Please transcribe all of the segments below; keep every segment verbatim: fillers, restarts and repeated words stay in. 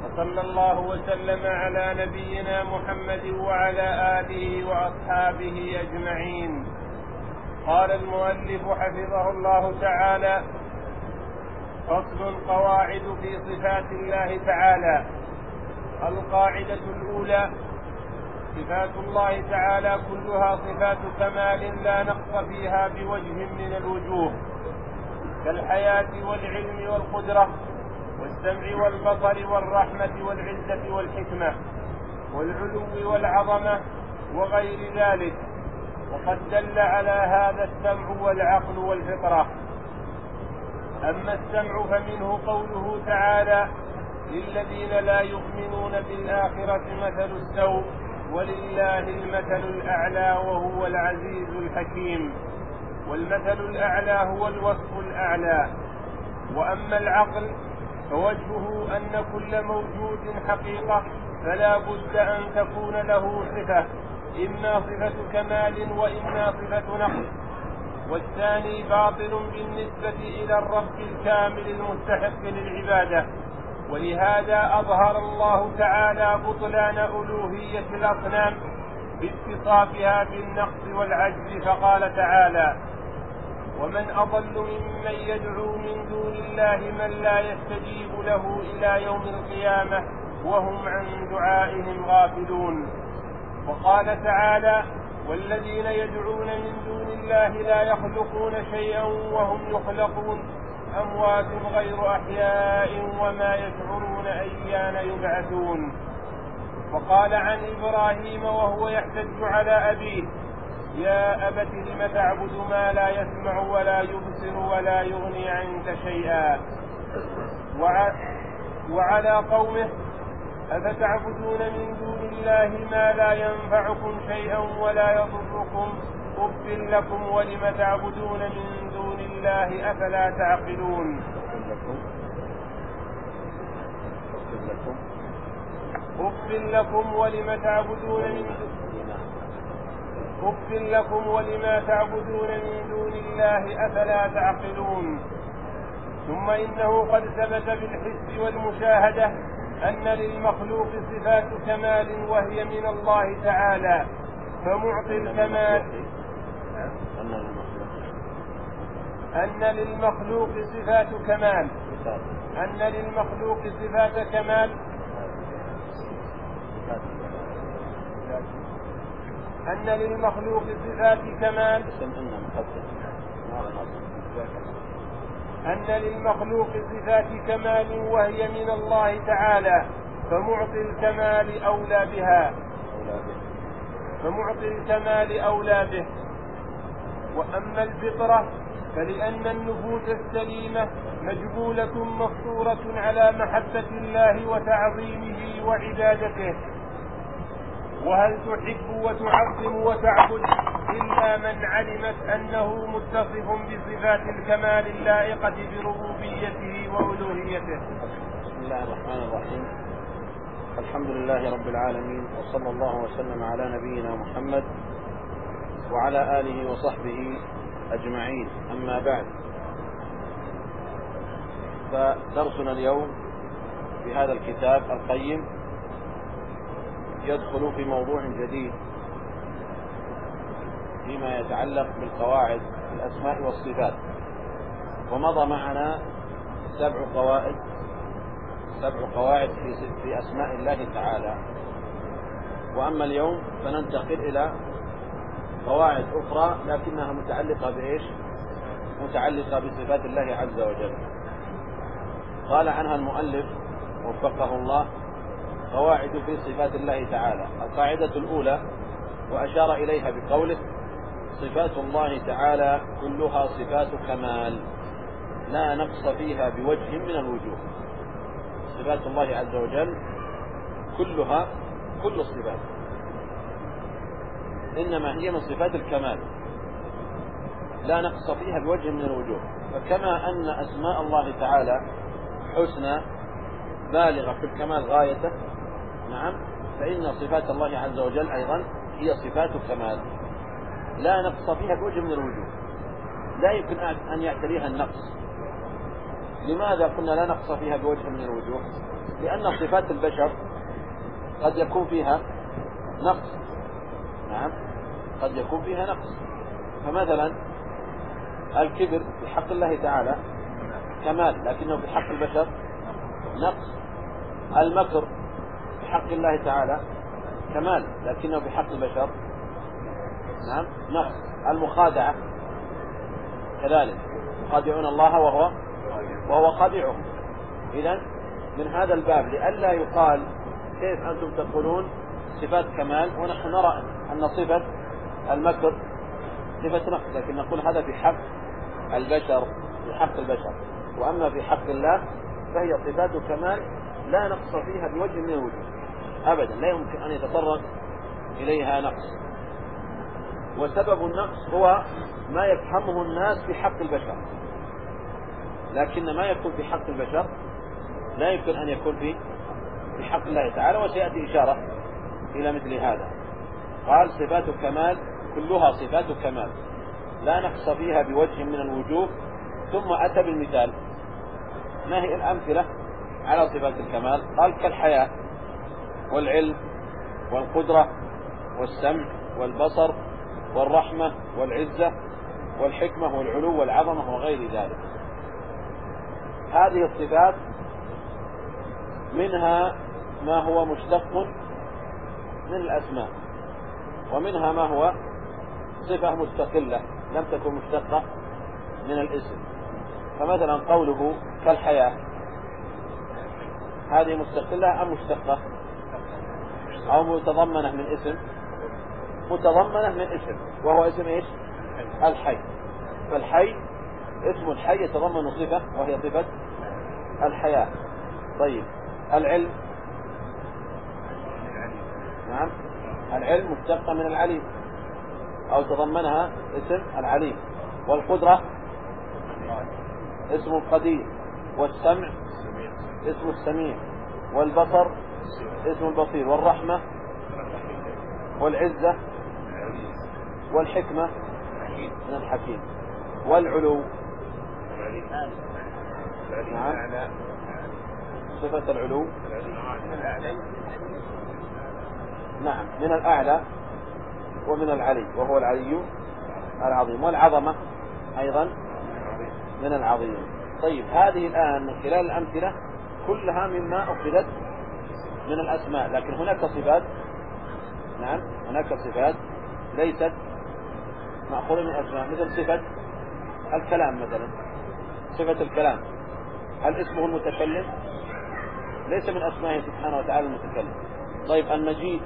وصلى الله وسلم على نبينا محمد وعلى آله وأصحابه أجمعين. قال المؤلف حفظه الله تعالى: فصل: قواعد في صفات الله تعالى. القاعدة الأولى: صفات الله تعالى كلها صفات كمال لا نقص فيها بوجه من الوجوه، كالحياة والعلم والقدرة والسمع والبصر والرحمة والعزة والحكمة والعلو والعظمة وغير ذلك. وقد دل على هذا السمع والعقل والفطرة. أما السمع فمنه قوله تعالى: للذين لا يؤمنون بالآخرة مثل السوء ولله المثل الأعلى وهو العزيز الحكيم. والمثل الأعلى هو الوصف الأعلى. وأما العقل فوجهه أن كل موجود حقيقة فلا بد أن تكون له صفة، إما صفة كمال وإما صفة نقص، والثاني باطل بالنسبة إلى الرب الكامل المستحق للعبادة. ولهذا أظهر الله تعالى بطلان ألوهية الأصنام باتصافها بالنقص والعجز، فقال تعالى: ومن أضل ممن يدعو من دون الله من لا يستجيب له إلى يوم القيامة وهم عن دعائهم غافلون. وقال تعالى: والذين يدعون من دون الله لا يخلقون شيئا وهم يخلقون أموات غير أحياء وما يشعرون أيان يبعثون. وقال عن إبراهيم وهو يحتج على أبيه: يا أبت لم تعبد ما لا يسمع ولا يبصر ولا يغني عنك شيئا. وعلى قومه: أفتعبدون من دون الله ما لا ينفعكم شيئا ولا يضركم أف لكم ولم تعبدون من دون الله أفلا تعقلون. أف لكم ولم تعبدون من أف لكم ولما تعبدون من دون الله أفلا تعقلون. ثم إنه قد ثبت بالحس والمشاهدة أن للمخلوق صفات كمال وهي من الله تعالى، فمعطي الكمال أن للمخلوق صفات كمال أن للمخلوق صفات كمال أن للمخلوق صفات كمال أن للمخلوق صفات كمال وهي من الله تعالى، فمعطي الكمال أولى بها فمعطي الكمال أولى به. وأما الفطرة فلأن النفوس السليمة مجبولة مفطورة على محبة الله وتعظيمه وعبادته. وهل تحب وتعظم وتعبد إلا من علمت أنه متصف بصفات الكمال اللائقة بربوبيته وألوهيته. بسم الله الرحمن الرحيم. الحمد لله رب العالمين، وصلى الله وسلم على نبينا محمد وعلى آله وصحبه أجمعين. أما بعد، فدرسنا اليوم في هذا الكتاب القيم يدخل في موضوع جديد فيما يتعلق بالقواعد الأسماء والصفات. ومضى معنا سبع قواعد سبع قواعد في في أسماء الله تعالى. وأما اليوم فننتقل إلى قواعد أخرى لكنها متعلقة بإيش؟ متعلقة بصفات الله عز وجل. قال عنها المؤلف وفقه الله: قواعد في صفات الله تعالى. القاعدة الأولى وأشار إليها بقوله: صفات الله تعالى كلها صفات كمال لا نقص فيها بوجه من الوجوه. صفات الله عز وجل كلها كل الصفات إنما هي من صفات الكمال لا نقص فيها بوجه من الوجوه. فكما أن أسماء الله تعالى حسنى بالغة في الكمال غايته، نعم، فإن صفات الله عز وجل أيضا هي صفات كمال لا نقص فيها بوجه من الوجوه، لا يمكن أن يعتريها النقص. لماذا قلنا لا نقص فيها بوجه من الوجوه؟ لأن صفات البشر قد يكون فيها نقص. نعم، قد يكون فيها نقص. فمثلا الكبر في حق الله تعالى كمال، لكنه في حق البشر نقص. المكر في حق الله تعالى كمال، لكنه في حق البشر نعم نقص. المخادعة كذلك، يخادعون الله وهو وهو خادعهم. إذن من هذا الباب لئلا يقال كيف أنتم تقولون صفات كمال ونحن نرى أن صفة المكر صفة نقص، لكن نقول هذا في حق البشر في حق البشر وأما في حق الله فهي صفات كمال لا نقص فيها بوجه من الوجوه أبدا، لا يمكن أن يتطرق إليها نقص. وسبب النقص هو ما يفهمه الناس في حق البشر، لكن ما يكون في حق البشر لا يمكن أن يكون في في حق الله تعالى، وسيأتي إشارة إلى مثل هذا. قال صفات كمال كلها صفات كمال لا نقص فيها بوجه من الوجوه، ثم أتى بالمثال. ما هي الأمثلة على صفات الكمال؟ قال كالحياة والعلم والقدرة والسمع والبصر والرحمة والعزة والحكمة والعلو والعظمة وغير ذلك. هذه الصفات منها ما هو مشتق من الأسماء، ومنها ما هو صفة مستقلة لم تكن مشتقة من الاسم. فمثلا قوله كالحياة، هذه مستقلة أم مشتقة أو متضمنة من اسم؟ متضمنة من اسم، وهو اسم إيش؟ الحي. فالحي اسم الحي يتضمن صفة وهي صفة الحياة. طيب العلم، نعم العلم مشتقة من العليم أو تضمنها اسم العليم. والقدرة اسم القدير، والسمع اسم السميع، والبصر اسم البصير، والرحمة والعزة والحكمة من الحكيم، والعلو نعم صفة العلو نعم من الأعلى ومن العلي وهو العلي العظيم، والعظمة أيضا من العظيم. طيب هذه الآن من خلال الأمثلة كلها مما أخذت من الأسماء، لكن هناك صفات نعم هناك صفات ليست مأخوذة من الأسماء، مثل صفة الكلام. مثلا صفة الكلام هل اسمه المتكلم؟ ليس من أسمائه سبحانه وتعالى المتكلم. طيب المجيد،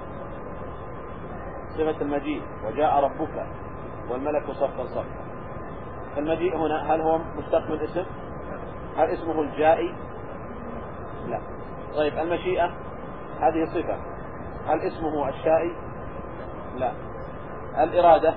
صفة المجيد وجاء ربك والملك صفا صفا. المجيء هنا هل هو مشتق من اسم؟ هل اسمه الجائي؟ لا. طيب المشيئة هذه صفة، هل اسمه الشائي؟ لا. الإرادة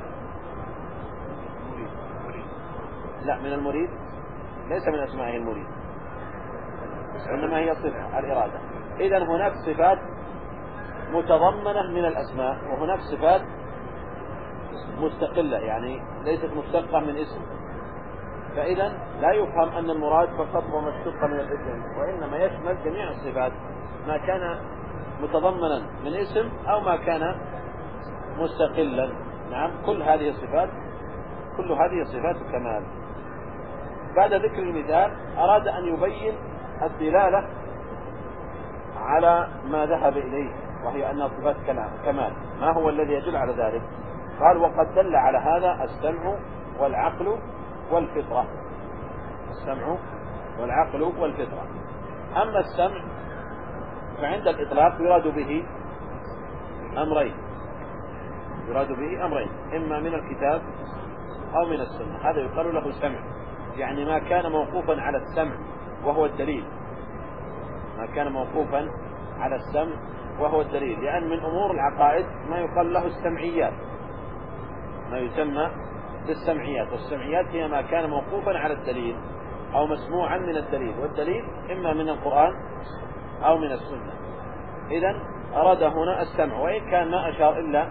لا، من المريد ليس من أسمائه المريد، إنما هي صفة الإرادة. إذن هناك صفات متضمنة من الأسماء، وهناك صفات مستقلة يعني ليست مشتقة من اسم. فإذا لا يفهم أن المراد فقط هو مشتق من الاسم، وإنما يشمل جميع الصفات ما كان متضمنا من اسم أو ما كان مستقلا. نعم كل هذه الصفات كل هذه الصفات كمال. بعد ذكر المثال أراد أن يبين الدلالة على ما ذهب إليه، وهي أن صفات كمال. ما هو الذي يدل على ذلك؟ قال وقد دل على هذا السمع والعقل والفطرة. السمع والعقل والفطرة. أما السمع فعند الإطلاق يراد به أمرين يراد به أمرين إما من الكتاب أو من السنة. هذا يقال له سمع، يعني ما كان موقوفا على السمع وهو الدليل ما كان موقوفا على السمع وهو الدليل لأن من أمور العقائد ما يقال له السمعيات، ما يسمى بالسمعيات. والسمعيات هي ما كان موقوفا على الدليل أو مسموعا من الدليل، والدليل إما من القرآن أو من السنة. إذن أراد هنا السمع، وإن كان ما أشار إلا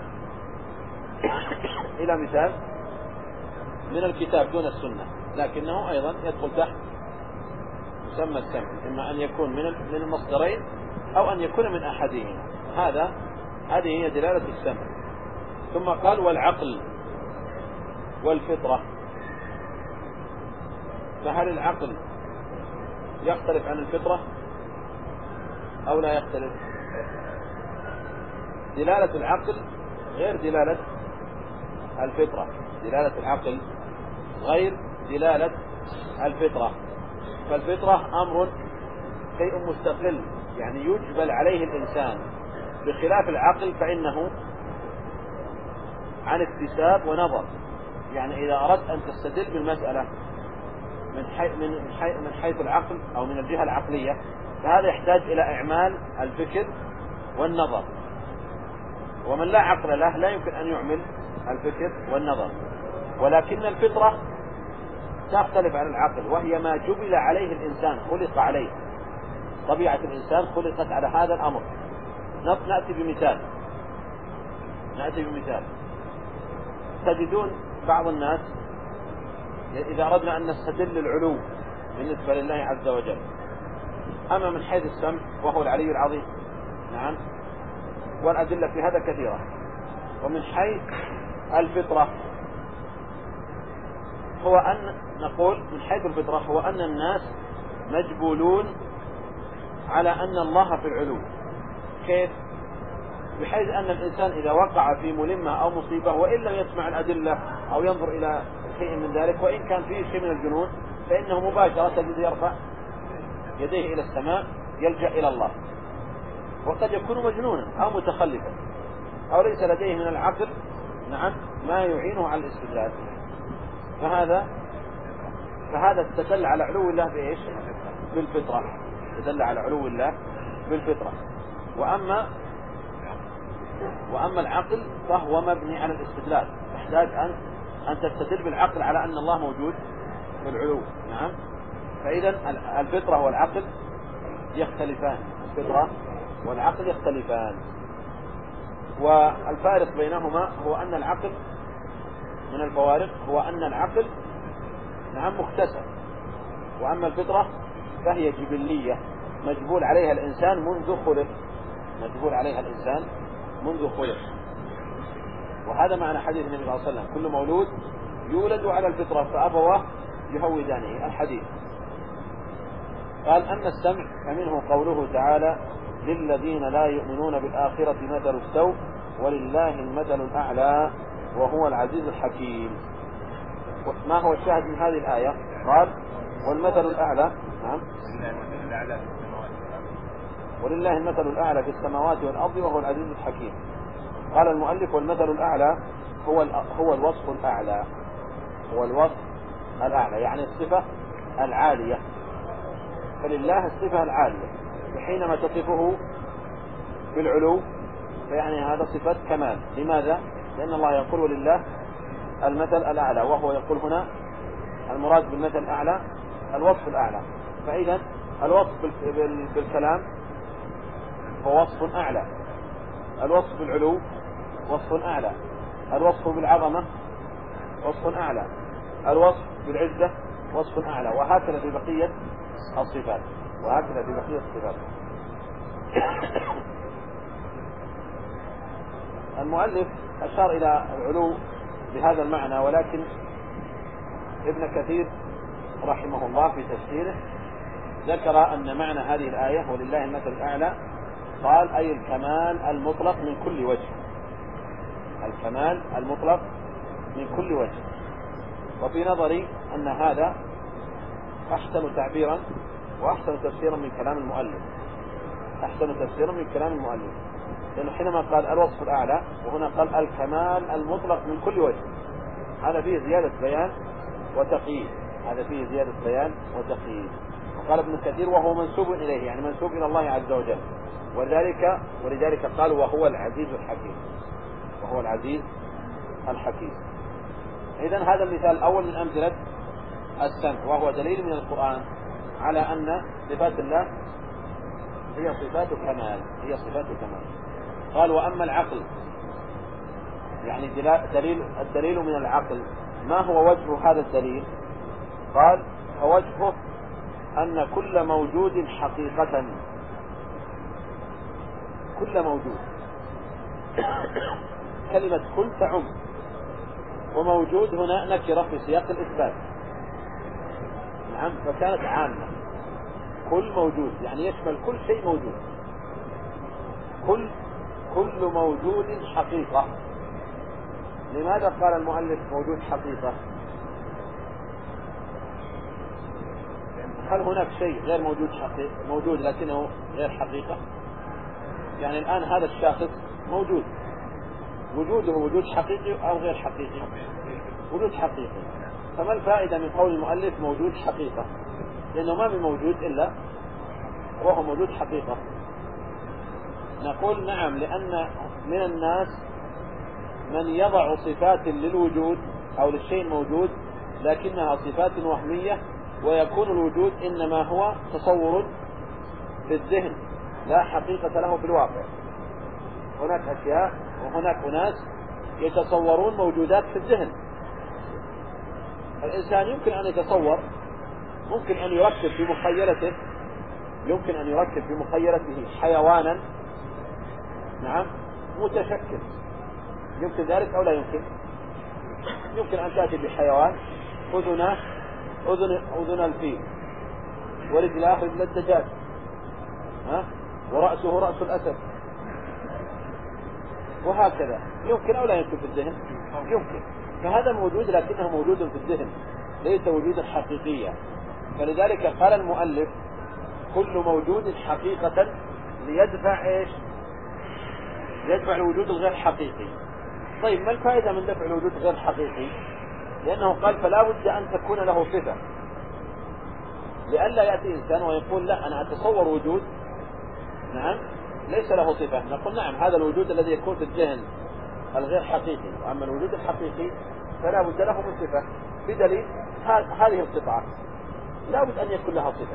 إلى مثال من الكتاب دون السنة، لكنه أيضا يدخل تحت يسمى السمع، إما أن يكون من من المصدرين أو أن يكون من أحدهما. هذا هذه هي دلالة السمع. ثم قال والعقل والفطرة. فهل العقل يختلف عن الفطرة أو لا يختلف؟ دلالة العقل غير دلالة الفطرة. دلالة العقل غير دلالة الفطرة. فالفطرة أمر شيء مستقل، يعني يجبل عليه الإنسان، بخلاف العقل فإنه عن اكتساب ونظر. يعني إذا أردت أن تستدل بالمسألة من حيث من حيث من حيث العقل أو من الجهة العقلية، فهذا يحتاج إلى إعمال الفكر والنظر، ومن لا عقل له لا يمكن أن يعمل الفكر والنظر. ولكن الفطرة تختلف عن العقل، وهي ما جبل عليه الإنسان، خلق عليه. طبيعة الإنسان خلقت على هذا الأمر. نأتي بمثال نأتي بمثال تجدون بعض الناس إذا أردنا أن نستدل العلو بالنسبة لله عز وجل، أما من حيث السمع وهو العلي العظيم، نعم، والأدلة في هذا كثيرة. ومن حيث الفطرة هو أن نقول من حيث الفطرة هو أن الناس مجبولون على أن الله في العلو. كيف؟ بحيث أن الإنسان إذا وقع في ملمة أو مصيبة وإن لم يسمع الأدلة أو ينظر إلى شيء من ذلك، وإن كان فيه شيء من الجنون، فإنه مباشرة تجد يرفع يديه إلى السماء يلجأ إلى الله. وقد يكون مجنونا أو متخلفا أو ليس لديه من العقل، نعم، ما يعينه على الاستدلال. فهذا فهذا استدل على علو الله بإيش؟ بالفطرة. استدل على علو الله بالفطرة. وأما وأما العقل فهو مبني على الاستدلال، يحتاج أن أن تستدل بالعقل على أن الله موجود في العلو، نعم. فإذا الفطرة والعقل يختلفان، الفطرة والعقل يختلفان. والفارق بينهما هو أن العقل من الفوارق هو أن العقل، نعم، مكتسب، وأما الفطرة فهي جبلية مجبول عليها الإنسان منذ خلق، مجبول عليها الإنسان منذ خلق. وهذا معنى حديث النبي صلى الله عليه وسلم: كل مولود يولد على الفطرة فأبواه يهودانه، الحديث. قال: أما السمع فمنه قوله تعالى: للذين لا يؤمنون بالآخرة مثل السوء ولله المثل الأعلى وهو العزيز الحكيم. ما هو الشاهد من هذه الآية؟ قال: والمثل الأعلى، نعم، ولله المثل الأعلى في السماوات والأرض وهو العزيز الحكيم. قال المؤلف: والمثل الأعلى هو هو الوصف الأعلى، هو الوصف الأعلى، يعني الصفة العالية. فلله الصفة العالية، وحينما تصفه بالعلو فيعني هذا صفة كمال. لماذا؟ لأن الله يقول: ولله المثل الأعلى، وهو يقول هنا المراد بالمثل الأعلى الوصف الأعلى. فإذا الوصف بالكلام هو وصف أعلى، الوصف بالعلو وصف أعلى، الوصف بالعظمة وصف أعلى، الوصف بالعزة وصف أعلى، وهكذا في بقية الصفات، وهكذا في بقية الصفات. المؤلف أشار إلى العلو بهذا المعنى، ولكن ابن كثير رحمه الله في تفسيره ذكر أن معنى هذه الآية ولله المثل الأعلى قال: أي الكمال المطلق من كل وجه، الكمال المطلق من كل وجه. وفي نظري أن هذا أحسن تعبيرا وأحسن تفسيرا من كلام المؤلف، أحسن تفسيرا من كلام المؤلف، لأنه حينما قال الوصف الأعلى وهنا قال الكمال المطلق من كل وجه، هذا فيه زيادة بيان وتقييد، هذا فيه زيادة بيان وتقييد. وقال ابن كثير: وهو منسوب إليه، يعني منسوب إلى الله عز وجل، وذلك ولذلك قال: وهو العزيز الحكيم، وهو العزيز الحكيم. إذن هذا المثال الأول من أمثلة السمع، وهو دليل من القرآن على أن صفات الله هي صفات كمال، هي صفات كمال. قال: وأما العقل، يعني دليل الدليل من العقل، ما هو وجه هذا الدليل؟ قال: فوجهه أن كل موجود حقيقة، كل موجود، كلمة كل تعم، وموجود هنا نكرة في سياق الإثبات، نعم، فكانت عامة. كل موجود يعني يشمل كل شيء موجود. كل كل موجود حقيقة. لماذا قال المؤلف موجود حقيقة؟ هل هناك شيء غير موجود حقيقة موجود لكنه غير حقيقة؟ يعني الآن هذا الشاخص موجود، وجوده وجود حقيقي أو غير حقيقي؟ وجود حقيقي. فما الفائدة من قول المؤلف موجود حقيقة؟ لأنه ما من موجود إلا وهو موجود حقيقة. نقول نعم، لأن من الناس من يضع صفات للوجود أو للشيء الموجود لكنها صفات وهمية، ويكون الوجود إنما هو تصور في الذهن لا حقيقة له في الواقع. هناك أشياء وهناك أناس يتصورون موجودات في الذهن. الإنسان يمكن أن يتصور، ممكن أن يركب في مخيلته يمكن أن يركب في مخيلته حيوانا، نعم، متشكل. يمكن ذلك أو لا يمكن؟ يمكن أن تأتي بحيوان أذنه أذن أذن الفيل، ورجلاه رجل الدجاج، ها، ورأسه رأس الأسد، وهكذا. يمكن أو لا يمكن في الذهن؟ يمكن. فهذا موجود لكنه موجود في الذهن، ليس وجودا حقيقيا. فلذلك قال المؤلف كل موجود حقيقة ليدفع إيش؟ يدفع الوجود الغير حقيقي. طيب ما الفائدة من دفع الوجود غير حقيقي؟ لأنه قال فلا بد أن تكون له صفة، لئلا يأتي إنسان ويقول لا أنا أتصور وجود، نعم، ليس له صفة. نقول نعم، هذا الوجود الذي يكون في الذهن الغير حقيقي، وأما الوجود الحقيقي فلا بد له من صفة، بدليل هذه القطعة لا بد أن يكون لها صفة.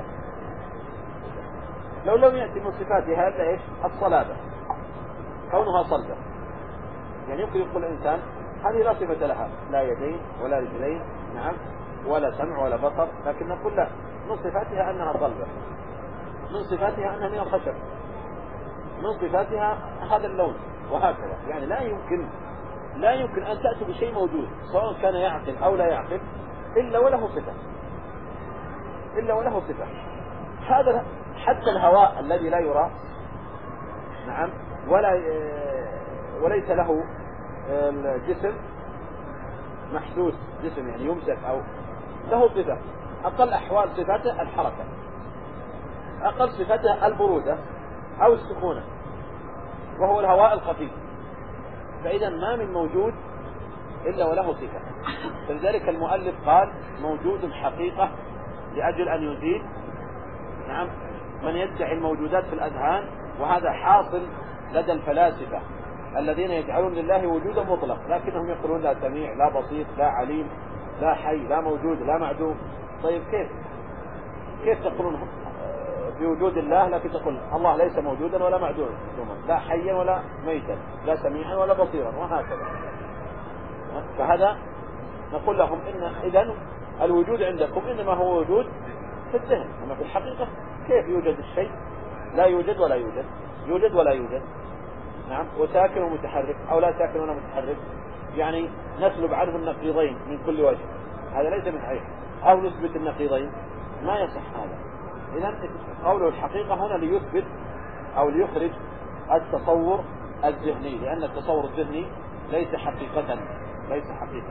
لو لم يأتي من صفاتها إلا إيش؟ الصلابة، كونها صلبة. يعني يمكن يقول الإنسان هذه لا صفة لها، لا يدين ولا رجلين، نعم، ولا سمع ولا بصر، لكن نقول لا، من صفاتها أنها صلبة، من صفاتها أنها من الخشب، من صفاتها هذا اللون، وهكذا. يعني لا يمكن لا يمكن أن تأتي بشيء موجود سواء كان يعقل أو لا يعقل إلا وله صفة، إلا وله صفة. هذا حتى الهواء الذي لا يرى، نعم، ولا وليس له الجسم محسوس، جسم يعني يمسك أو له صفة. أقل أحوال صفاته الحركة، أقل صفاته البرودة أو السخونة، وهو الهواء الخفيف. فإذا ما من موجود إلا وله صفة. فلذلك المؤلف قال موجود حقيقة لأجل أن يزيد، نعم، من يدعي الموجودات في الأذهان، وهذا حاصل لدى الفلاسفة الذين يجعلون لله وجودا مطلق، لكنهم يقولون لا سميع لا بصير لا عليم لا حي لا موجود لا معدوم. طيب كيف كيف تقولون في وجود الله لكن تقول الله ليس موجودا ولا معدوما، لا حيا ولا ميتا، لا سميعا ولا بصيرا، وهكذا. فهذا نقول لهم إن إذن الوجود عندكم إنما هو وجود في الذهن، أما في الحقيقة كيف يوجد الشيء؟ لا يوجد ولا يوجد، يوجد ولا يوجد، نعم، وساكن ومتحرك أو لا ساكن ولا متحرك. يعني نسلب عنه النقيضين من كل وجه، هذا ليس من صحيح، أو نثبت النقيضين، ما يصح هذا. إذن قوله الحقيقة هنا ليثبت أو ليخرج التصور الذهني، لأن التصور الذهني ليس حقيقة، ليس حقيقة.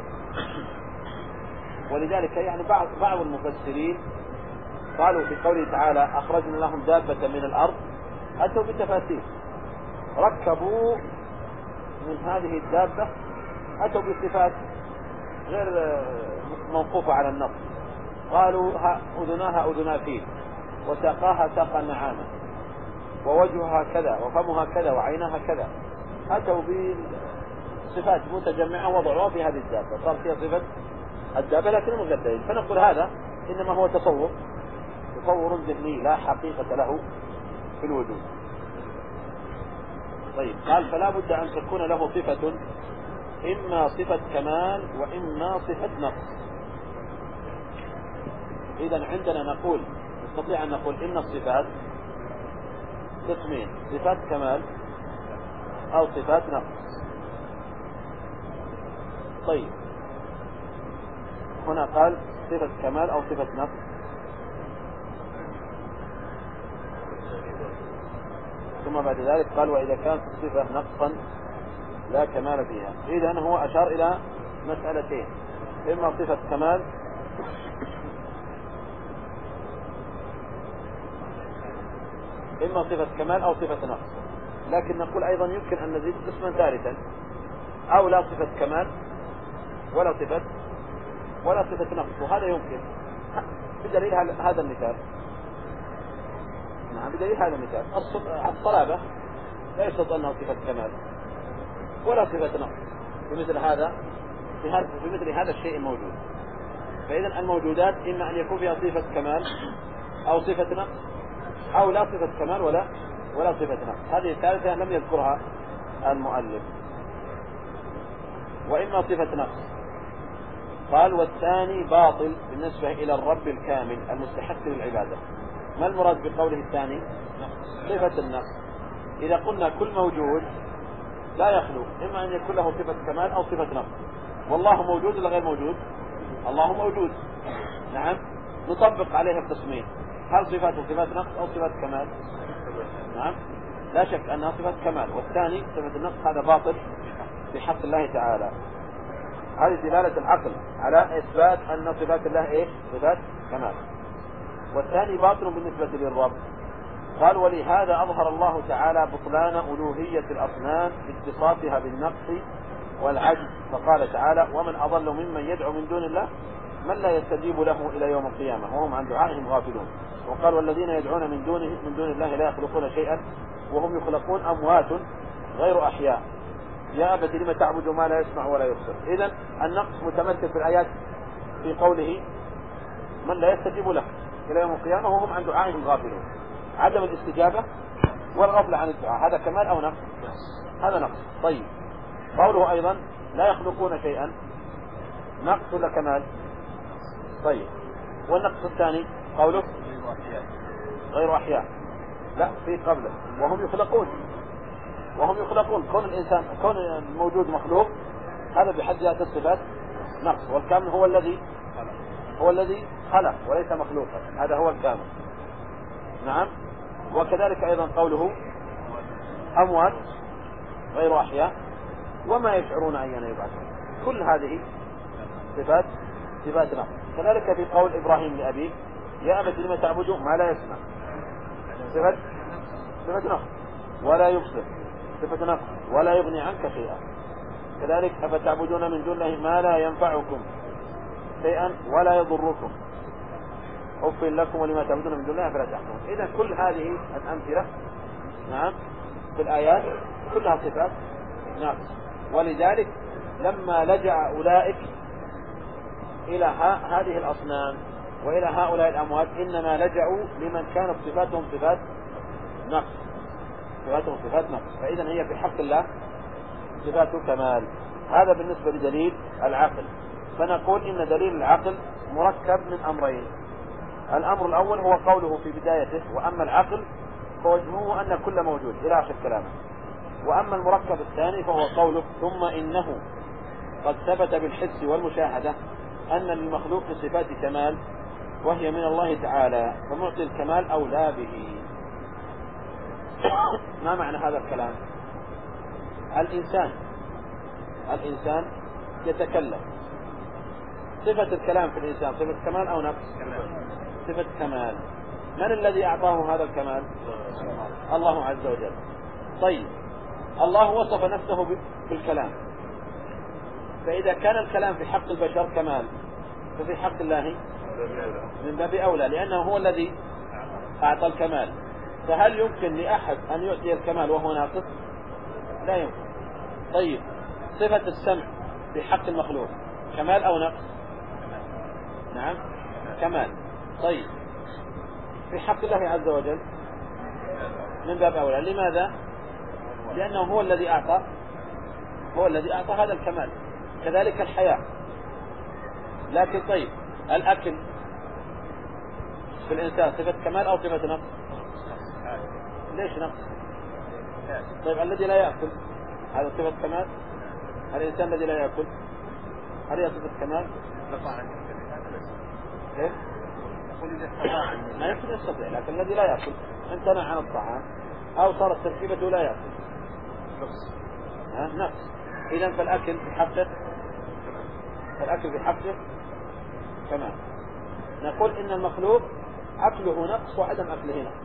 ولذلك يعني بعض بعض المفسرين قالوا في قوله تعالى أخرجنا لهم دابة من الأرض، أتوا بتفاسير، ركبوا من هذه الدابة، أتوا بصفات غير موقوفة على النص. قالوا أذناها أذنا فيل، وساقاها ساق النعامة، ووجهها كذا وفمها كذا وعينها كذا. أتوا بصفات متجمعة وضعوها في هذه الدابة، صار فيها صفة الدابة لكن من غير دليل. فنقول هذا إنما هو تصور تصور ذهني لا حقيقة له في الوجود. طيب قال فلا بد أن تكون له صفة، إما صفة كمال وإما صفة نقص. إذن عندنا نقول نستطيع أن نقول إن الصفات قسمين: صفات كمال أو صفات نقص. طيب هنا قال صفة كمال أو صفة نقص، ثم بعد ذلك قال وإذا كانت الصفة نقصا لا كمال فيها. إذن هو أشار إلى مسألتين: إما صفة كمال إما صفة كمال أو صفة نقص، لكن نقول أيضا يمكن أن نزيد قسما ثالثا: أو لا صفة كمال ولا صفة ولا صفة نقص. وهذا يمكن بدليل هذا المثال. نعم، بدليل هذا المثال الصلابة لا يستطيع أنها صفة كمال ولا صفة نقص بمثل هذا في هذا في مثل هذا الشيء الموجود. فإذا الموجودات إما أن يكون فيها صفة كمال أو صفة نقص، أو لا صفة كمال ولا ولا صفة نقص. هذه الثالثة لم يذكرها المؤلف. وإما صفة نقص. قال والثاني باطل بالنسبة إلى الرب الكامل المستحق للعبادة. ما المراد بقوله الثاني؟ صفة النقص. إذا قلنا كل موجود لا يخلو إما أن يكون له صفة كمال أو صفة نقص. والله موجود ولا غير موجود؟ الله موجود. نعم، نطبق عليه القسمين: هل صفاته صفات نقص أو صفات كمال؟ نعم، لا شك أنها صفات كمال. والثاني صفة النقص هذا باطل في حق الله تعالى. هذه دلالة العقل على إثبات أن صفات الله إيه؟ صفات كمال. والثاني باطل بالنسبة للرب. قال ولهذا أظهر الله تعالى بطلان ألوهية الأصنام باتصافها بالنقص والعجز، فقال تعالى ومن أضل ممن يدعو من دون الله من لا يستجيب له إلى يوم القيامة وهم عن دعائهم غافلون. وقال والذين يدعون من دونه من دون الله لا يخلقون شيئا وهم يخلقون أموات غير أحياء يا أبت لم تعبد ما لا يسمع ولا يبصر. إذن النقص متمثل في الآيات في قوله من لا يستجيب له إلى يوم القيامة وهم عن دعائهم غافلون. عدم الاستجابة والغفلة عن الدعاء هذا كمال أو نقص؟ هذا نقص. طيب قوله أيضا لا يخلقون شيئا نقص ولا كمال؟ طيب والنقص الثاني قوله غير أحياء، لا في قبله وهم يخلقون. وهم يخلقون كون الإنسان كون الموجود مخلوق هذا بحد ذاته الصفات نقص، والكامل هو الذي هو الذي خلق وليس مخلوقا، هذا هو الكامل. نعم. وكذلك أيضا قوله أموات غير أحياء وما يشعرون أيان يبعثون، كل هذه صفات صفات نقص. كذلك في قول إبراهيم لأبيه يا أبت لم تعبدوا ما لا يسمع، صفة صفة نقص. ولا يبصر صفة نقص. ولا يغني عنك شيئا. كذلك أفتعبدون من دون الله ما لا ينفعكم شيئا ولا يضركم أف لكم ولما تعبدون من دون الله فلا تحكمون. إذا كل هذه الأمثلة نعم في الآيات كلها صفات نقص. ولذلك لما لجأ أولئك إلى هذه الأصنام وإلى هؤلاء الأموات إنما لجأوا لمن كانت صفاتهم صفات نقص، صفاتهم صفات نقص. فإذا هي في حق الله صفات كمال. هذا بالنسبة لدليل العقل. فنقول إن دليل العقل مركب من أمرين: الأمر الأول هو قوله في بدايته وأما العقل فوجهه أن كل موجود إلى آخر كلامه. وأما المركب الثاني فهو قوله ثم إنه قد ثبت بالحس والمشاهدة أن للمخلوق صفات كمال وهي من الله تعالى فمعطي الكمال أولى به. ما معنى هذا الكلام؟ الإنسان الإنسان يتكلم، صفة الكلام في الإنسان صفة كمال أو نقص؟ صفة كمال. من الذي أعطاه هذا الكمال؟ الله عز وجل. طيب الله وصف نفسه بالكلام، فإذا كان الكلام في حق البشر كمال ففي حق الله من باب أولى، لأنه هو الذي أعطى الكمال. فهل يمكن لأحد أن يعطي الكمال وهو ناقص؟ لا يمكن. طيب صفة السمع في حق المخلوق كمال أو نقص؟ نعم كمال. طيب في حق الله عز وجل من باب أولى. لماذا؟ لأنه هو الذي أعطى هو الذي أعطى هذا الكمال. كذلك الحياة. لكن طيب الأكل في الإنسان صفة كمال أو صفة نقص؟ ليش نقص؟ طيب الذي لا يأكل هذا صفة كمال؟ الإنسان الذي لا يأكل هل هي صفة كمال؟ إيه؟ ما يمكن يستطيع، لكن الذي لا يأكل امتنع عن الطعام أو صارت تركيبته لا يأكل نقص. ها نقص. إذا فالأكل بحقه فالأكل بحقه كمال. نقول إن المخلوق أكله نقص وعدم أكله نقص،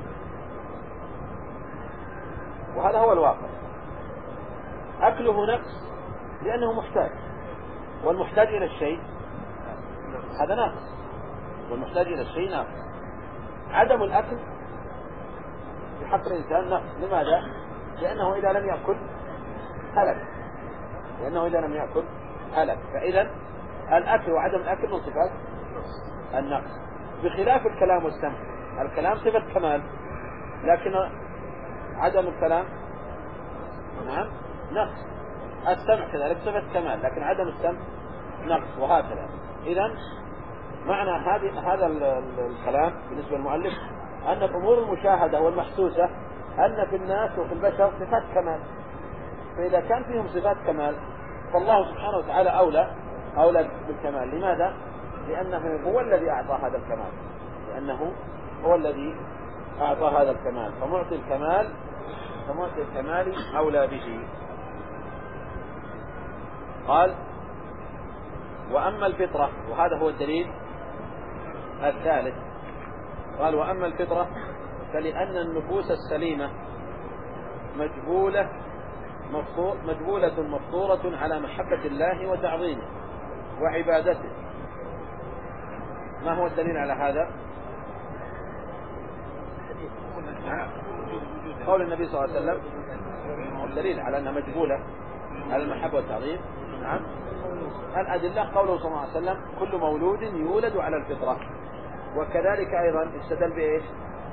وهذا هو الواقع. أكله نقص لأنه محتاج، والمحتاج إلى الشيء هذا ناقص، والمحتاج إلى الشيء ناقص. عدم الأكل في حق الإنسان نقص. لماذا؟ لأنه إذا لم يأكل هلك، لأنه إذا لم يأكل هلك. فإذا الأكل وعدم الأكل من صفات النقص، بخلاف الكلام والسمع. الكلام صفة كمال، لكن عدم الكلام نعم نقص. السمع كذلك صفة كمال، لكن عدم السمع نقص، وهكذا. إذن معنى هذه هذا الكلام بالنسبة للمؤلف أن الأمور المشاهدة والمحسوسة أن في الناس وفي البشر صفات كمال، فإذا كان فيهم صفات كمال فالله سبحانه وتعالى أولى أولى بالكمال. لماذا؟ لأنه هو الذي أعطى هذا الكمال، لأنه هو الذي أعطى هذا الكمال، فمعطي الكمال فمعطي الكمال أولى به. قال: وأما الفطرة، وهذا هو الدليل الثالث. قال: وأما الفطرة فلأن النفوس السليمة مجبولة مفطور مجبولة مفطورة على محبة الله وتعظيمه وعبادته. ما هو الدليل على هذا؟ قول النبي صلى الله عليه وسلم الدليل على أنها مجبولة على المحبة والتعظيم. نعم. الأدلة قوله صلى الله عليه وسلم: كل مولود يولد على الفطرة. وكذلك أيضا استدل بإيش؟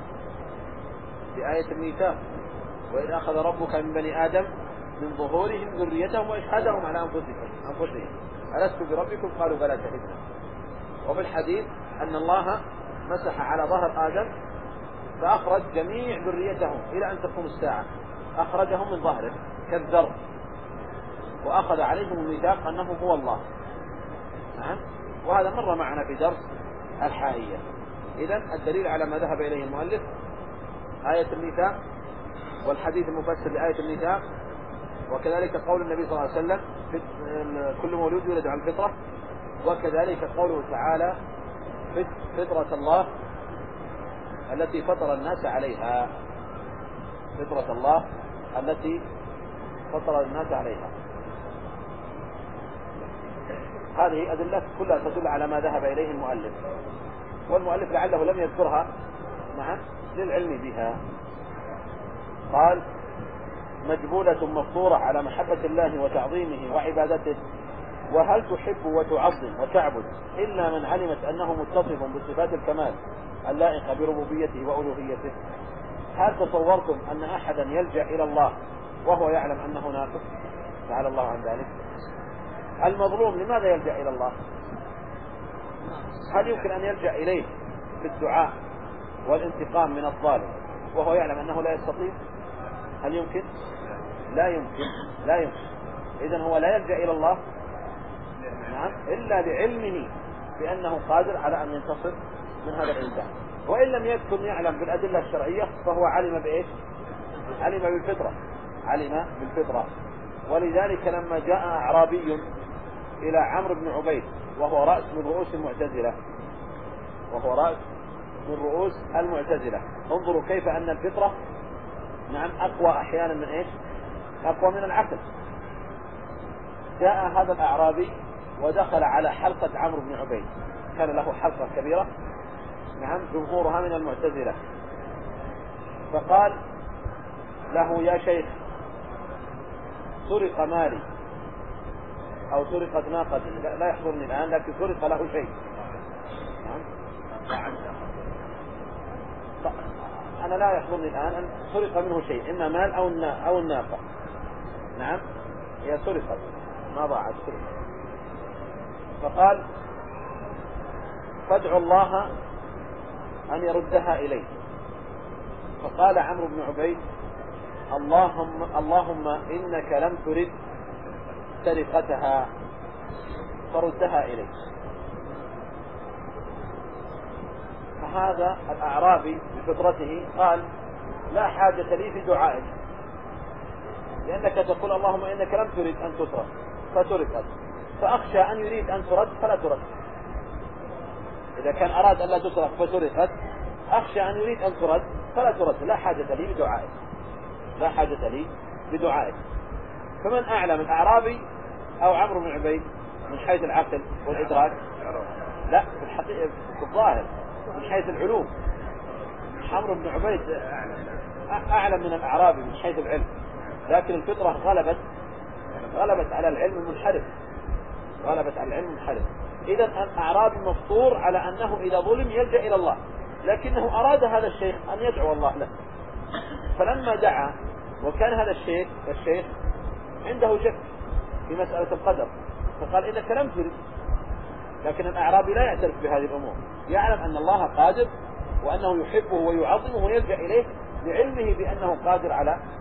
بآية الميثاق: وإذ أخذ ربك من بني آدم من ظهورهم ذريتهم وإشهادهم على أنفسهم أنفسهم ألست بربكم؟ قالوا بلى شهدنا. وفي الحديث أن الله مسح على ظهر آدم فأخرج جميع ذريتهم إلى أن تقوم الساعة، أخرجهم من ظهره كالذر، وأخذ عليهم الميثاق أنه هو الله. نعم. وهذا مر معنا في درس الحائية. إذن الدليل على ما ذهب إليه المؤلف آية الميثاق والحديث المفسر لآية الميثاق، وكذلك قول النبي صلى الله عليه وسلم: كل مولود يولد على الفطرة، وكذلك قوله تعالى: فطرة الله التي فطر الناس عليها. فطرة الله التي فطر الناس عليها. هذه أدلة كلها تدل على ما ذهب إليه المؤلف، والمؤلف لعله لم يذكرها معا للعلم بها. قال: مجبولة مفطورة على محبة الله وتعظيمه وعبادته. وهل تحب وتعظم وتعبد إلا من علمت أنه متصف بصفات الكمال اللائقة بربوبيته وألوهيته؟ هل تصورتم أن أحدا يلجأ إلى الله وهو يعلم أنه ناقص؟ تعالى الله عن ذلك. المظلوم لماذا يلجأ إلى الله؟ هل يمكن أن يلجأ إليه في الدعاء والانتقام من الظالم وهو يعلم أنه لا يستطيع؟ هل يمكن؟ لا يمكن لا يمكن. إذن هو لا يلجأ إلى الله نعم إلا بعلمه بأنه قادر على أن ينتصر من هذا الإنسان. وإن لم يكن يعلم بالأدلة الشرعية فهو علم بإيش؟ علم بالفطرة علم بالفطرة. ولذلك لما جاء أعرابي إلى عمرو بن عبيد وهو رأس من رؤوس المعتزلة وهو رأس من رؤوس المعتزلة انظروا كيف أن الفطرة نعم أقوى أحيانا من إيش؟ أقوى من العقل. جاء هذا الأعرابي ودخل على حلقة عمرو بن عبيد، كان له حلقة كبيرة نعم جمهورها من المعتزلة، فقال له: يا شيخ، سرق مالي أو سرقت ناقتي، لا يحضرني الآن، لكن سرق له شيء. أنا لا يحضرني الآن أن سرق منه شيء، إما مال أو أو الناقة. نعم هي سرقت ما ضاعت سرقت. فقال: فادعوا الله أن يردها إليه. فقال عمرو بن عبيد اللهم, اللهم إنك لم ترد سرقتها فردها إليه. فهذا الأعرابي بفطرته قال لا حاجة لي في دعائك، لأنك تقول اللهم إنك لم ترد أن تسرق فتركت، فأخشى أن يريد أن ترد فلا ترد. إذا كان أراد أن لا تسرق فتركت أخشى أن يريد أن ترد فلا ترد. لا حاجة لي بدعائك، لا حاجة لي بدعائك. فمن أعلم الأعرابي أو عمرو بن عبيد من حيث العقل والإدراك؟ لا، في الحقيقة في الظاهر من حيث العلوم عمرو بن عبيد أعلم من الأعرابي من حيث العلم، لكن الفطرة غلبت غلبت على العلم المنحرف غلبت على العلم المنحرف. إذا الأعرابي مفطور على أنه إذا ظلم يلجأ إلى الله، لكنه أراد هذا الشيخ أن يدعو الله له، فلما دعا وكان هذا الشيخ الشيخ عنده شك في مسألة القدر فقال إنك لم ترد. لكن الأعرابي لا يعترف بهذه الأمور، يعلم أن الله قادر وأنه يحبه ويعظمه ويلجأ إليه لعلمه بأنه قادر على